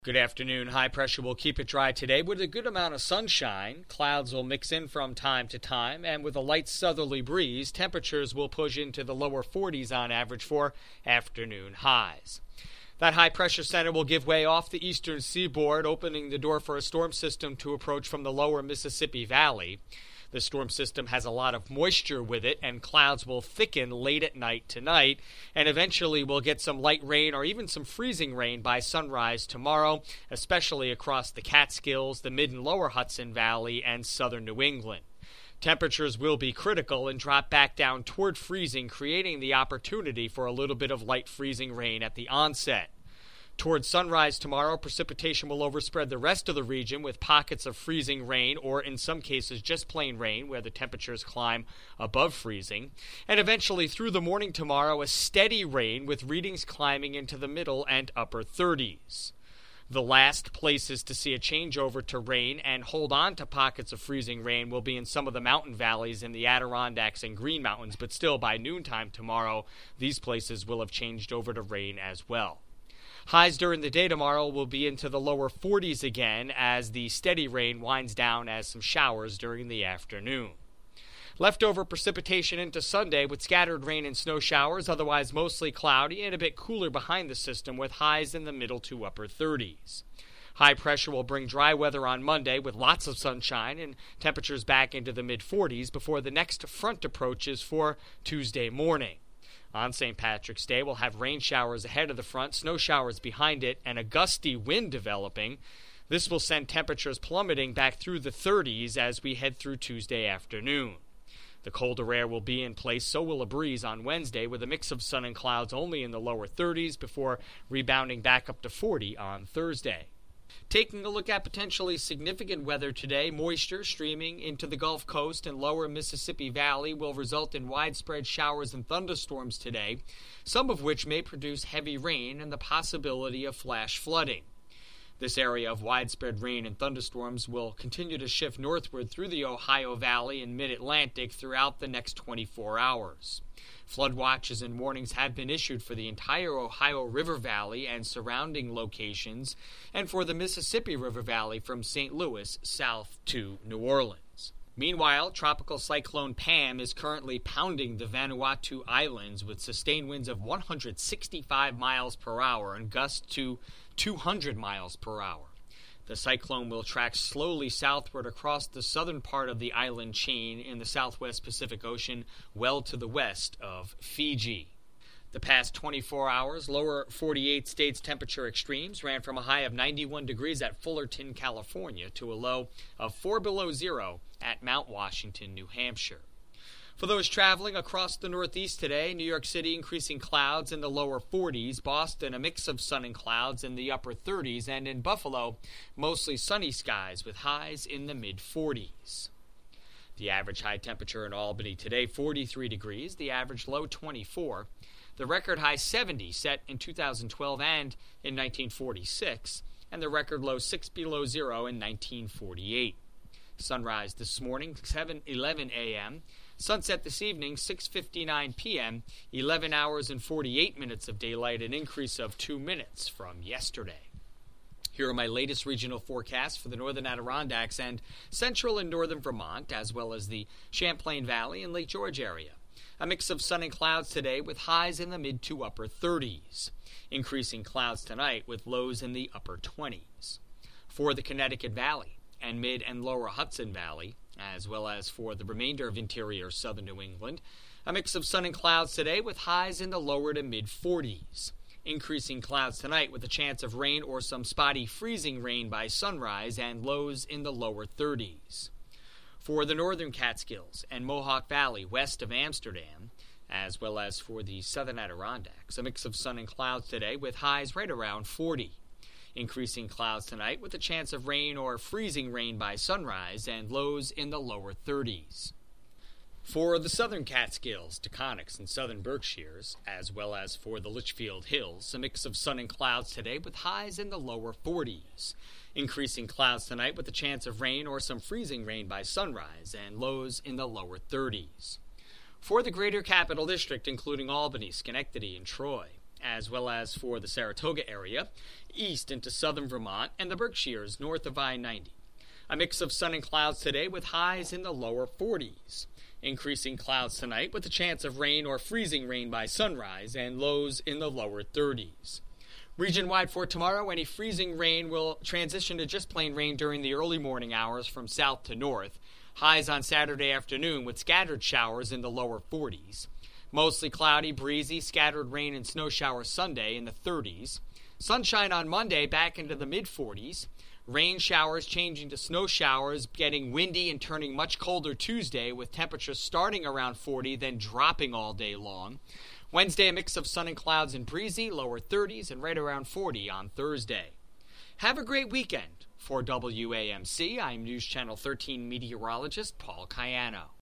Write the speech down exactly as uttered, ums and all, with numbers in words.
Good afternoon. High pressure will keep it dry today with a good amount of sunshine. Clouds will mix in from time to time, and with a light southerly breeze, temperatures will push into the lower forties on average for afternoon highs. That high pressure center will give way off the eastern seaboard, opening the door for a storm system to approach from the lower Mississippi Valley. The storm system has a lot of moisture with it, and clouds will thicken late at night tonight, and eventually we'll get some light rain or even some freezing rain by sunrise tomorrow, especially across the Catskills, the mid and lower Hudson Valley, and southern New England. Temperatures will be critical and drop back down toward freezing, creating the opportunity for a little bit of light freezing rain at the onset. Towards sunrise tomorrow, precipitation will overspread the rest of the region with pockets of freezing rain or, in some cases, just plain rain where the temperatures climb above freezing. And eventually, through the morning tomorrow, a steady rain with readings climbing into the middle and upper thirties. The last places to see a changeover to rain and hold on to pockets of freezing rain will be in some of the mountain valleys in the Adirondacks and Green Mountains, but still by noontime tomorrow, these places will have changed over to rain as well. Highs during the day tomorrow will be into the lower forties again as the steady rain winds down as some showers during the afternoon. Leftover precipitation into Sunday with scattered rain and snow showers, otherwise mostly cloudy and a bit cooler behind the system with highs in the middle to upper thirties. High pressure will bring dry weather on Monday with lots of sunshine and temperatures back into the mid forties before the next front approaches for Tuesday morning. On Saint Patrick's Day, we'll have rain showers ahead of the front, snow showers behind it, and a gusty wind developing. This will send temperatures plummeting back through the thirties as we head through Tuesday afternoon. The colder air will be in place, so will a breeze on Wednesday, with a mix of sun and clouds only in the lower thirties before rebounding back up to forty on Thursday. Taking a look at potentially significant weather today, moisture streaming into the Gulf Coast and lower Mississippi Valley will result in widespread showers and thunderstorms today, some of which may produce heavy rain and the possibility of flash flooding. This area of widespread rain and thunderstorms will continue to shift northward through the Ohio Valley and mid-Atlantic throughout the next twenty-four hours. Flood watches and warnings have been issued for the entire Ohio River Valley and surrounding locations, and for the Mississippi River Valley from Saint Louis south to New Orleans. Meanwhile, Tropical Cyclone Pam is currently pounding the Vanuatu Islands with sustained winds of one hundred sixty-five miles per hour and gusts to two hundred miles per hour. The cyclone will track slowly southward across the southern part of the island chain in the southwest Pacific Ocean, well to the west of Fiji. The past twenty-four hours, lower forty-eight states temperature extremes ran from a high of ninety-one degrees at Fullerton, California, to a low of four below zero at Mount Washington, New Hampshire. For those traveling across the Northeast today, New York City increasing clouds in the lower forties, Boston a mix of sun and clouds in the upper thirties, and in Buffalo, mostly sunny skies with highs in the mid forties. The average high temperature in Albany today, forty-three degrees, the average low twenty-four. The record high seventy set in two thousand twelve and in nineteen forty-six, and the record low six below zero in nineteen forty-eight. Sunrise this morning, seven eleven a.m., sunset this evening, six fifty-nine p.m., eleven hours and forty-eight minutes of daylight, an increase of two minutes from yesterday. Here are my latest regional forecasts for the northern Adirondacks and central and northern Vermont, as well as the Champlain Valley and Lake George area. A mix of sun and clouds today with highs in the mid to upper thirties. Increasing clouds tonight with lows in the upper twenties. For the Connecticut Valley and mid and lower Hudson Valley, as well as for the remainder of interior southern New England, a mix of sun and clouds today with highs in the lower to mid forties. Increasing clouds tonight with a chance of rain or some spotty freezing rain by sunrise and lows in the lower thirties. For the northern Catskills and Mohawk Valley west of Amsterdam, as well as for the southern Adirondacks, a mix of sun and clouds today with highs right around forty. Increasing clouds tonight with a chance of rain or freezing rain by sunrise and lows in the lower thirties. For the southern Catskills, Taconics, and southern Berkshires, as well as for the Litchfield Hills, a mix of sun and clouds today with highs in the lower forties. Increasing clouds tonight with a chance of rain or some freezing rain by sunrise and lows in the lower thirties. For the greater Capital District, including Albany, Schenectady, and Troy, as well as for the Saratoga area, east into southern Vermont, and the Berkshires north of I ninety. A mix of sun and clouds today with highs in the lower forties. Increasing clouds tonight with a chance of rain or freezing rain by sunrise and lows in the lower thirties. Region-wide for tomorrow, any freezing rain will transition to just plain rain during the early morning hours from south to north. Highs on Saturday afternoon with scattered showers in the lower forties. Mostly cloudy, breezy, scattered rain and snow showers Sunday in the thirties. Sunshine on Monday back into the mid-forties. Rain showers changing to snow showers, getting windy and turning much colder Tuesday with temperatures starting around forty, then dropping all day long. Wednesday, a mix of sun and clouds and breezy, lower thirties, and right around forty on Thursday. Have a great weekend. For W A M C, I'm News Channel thirteen meteorologist Paul Cayano.